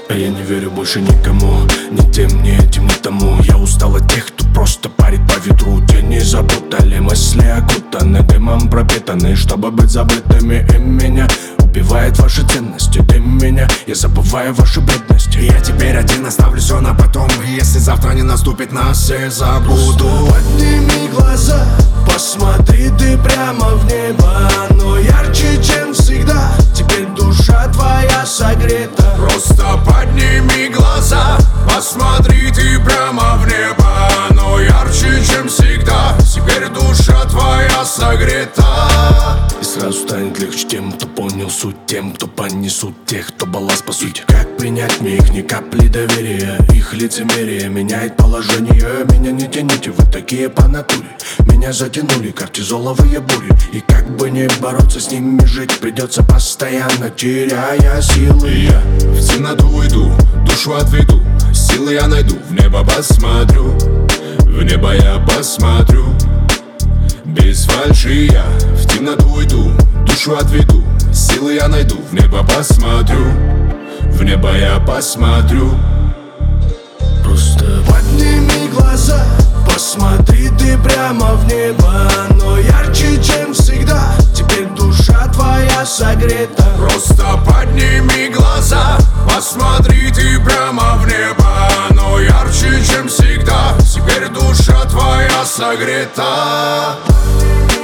А я не верю больше никому, ни тем, ни этим, ни тому. Я устал от тех, кто просто парит по ветру. Тени запутали, мысли окутаны дымом пропитаны, чтобы быть забытыми. И меня убивает ваши ценности. Ты меня, я забываю ваши бедности. Я теперь один, оставлю все на потом. Если завтра не наступит, нас все забуду. Подними глаза, посмотри ты прямо в небо. Оно ярче, чем всегда. Теперь душа твоя согрета. Просто подними глаза, посмотри ты прямо в небо. Оно ярче, чем всегда. Теперь душа твоя согрета. И сразу станет легче тем, кто понял суть, тем, кто понесут тех, кто балласт по сути. Как принять мне их ни капли доверия? Их лицемерие меняет положение. Меня не тяните, вы такие по натуре. Меня затянули кортизоловые бури. И как бы не бороться с ними, жить придется постоянно, теряя силы. Я в темноту уйду, душу отведу, силы я найду, в небо посмотрю, в небо я посмотрю. Без фальши я в темноту уйду, душу отведу, силы я найду, в небо посмотрю, в небо я посмотрю. Просто подними глаза, посмотри ты прямо в небо. Оно ярче, чем всегда. Теперь душа твоя согрета. Просто подними глаза, посмотри ты прямо в небо. Оно ярче, чем всегда. Теперь душа твоя согрета.